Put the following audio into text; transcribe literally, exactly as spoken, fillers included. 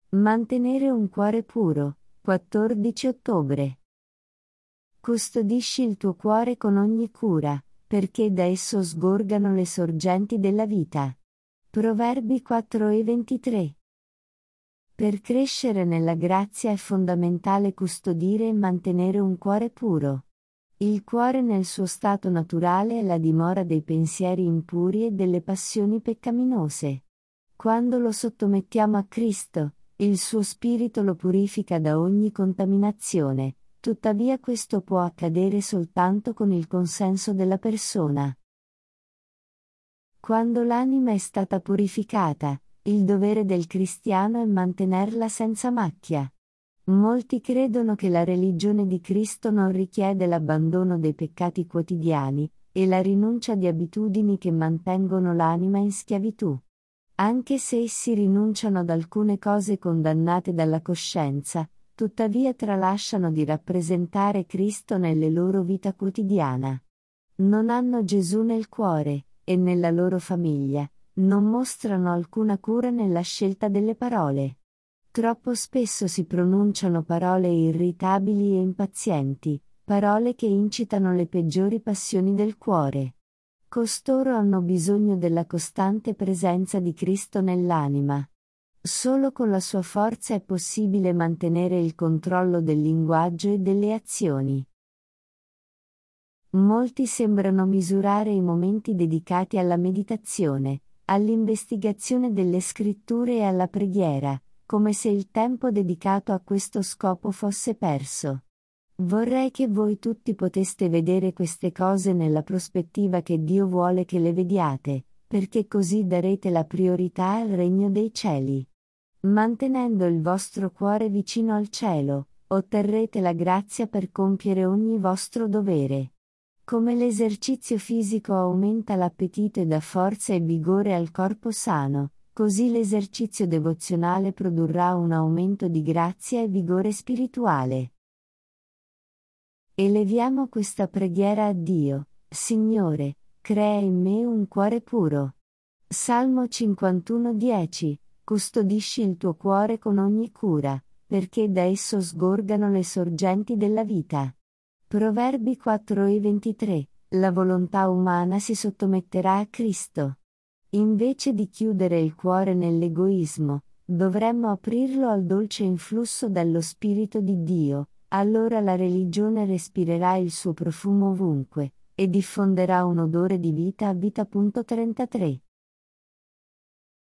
Mantenere un cuore puro, quattordici ottobre. Custodisci il tuo cuore con ogni cura, perché da esso sgorgano le sorgenti della vita. Proverbi quattro e ventitré. Per crescere nella grazia è fondamentale custodire e mantenere un cuore puro. Il cuore nel suo stato naturale è la dimora dei pensieri impuri e delle passioni peccaminose. Quando lo sottomettiamo a Cristo, il suo spirito lo purifica da ogni contaminazione, tuttavia questo può accadere soltanto con il consenso della persona. Quando l'anima è stata purificata, il dovere del cristiano è mantenerla senza macchia. Molti credono che la religione di Cristo non richiede l'abbandono dei peccati quotidiani, e la rinuncia di abitudini che mantengono l'anima in schiavitù. Anche se essi rinunciano ad alcune cose condannate dalla coscienza, tuttavia tralasciano di rappresentare Cristo nelle loro vita quotidiana. Non hanno Gesù nel cuore, e nella loro famiglia, non mostrano alcuna cura nella scelta delle parole. Troppo spesso si pronunciano parole irritabili e impazienti, parole che incitano le peggiori passioni del cuore. Costoro hanno bisogno della costante presenza di Cristo nell'anima. Solo con la sua forza è possibile mantenere il controllo del linguaggio e delle azioni. Molti sembrano misurare i momenti dedicati alla meditazione, all'investigazione delle scritture e alla preghiera, come se il tempo dedicato a questo scopo fosse perso. Vorrei che voi tutti poteste vedere queste cose nella prospettiva che Dio vuole che le vediate, perché così darete la priorità al regno dei cieli. Mantenendo il vostro cuore vicino al cielo, otterrete la grazia per compiere ogni vostro dovere. Come l'esercizio fisico aumenta l'appetito e dà forza e vigore al corpo sano, così l'esercizio devozionale produrrà un aumento di grazia e vigore spirituale. Eleviamo questa preghiera a Dio: Signore, crea in me un cuore puro. Salmo cinquantuno dieci. Custodisci il tuo cuore con ogni cura, perché da esso sgorgano le sorgenti della vita. Proverbi quattro e ventitré. La volontà umana si sottometterà a Cristo. Invece di chiudere il cuore nell'egoismo, dovremmo aprirlo al dolce influsso dello Spirito di Dio, allora la religione respirerà il suo profumo ovunque, e diffonderà un odore di vita a vita. trentatré.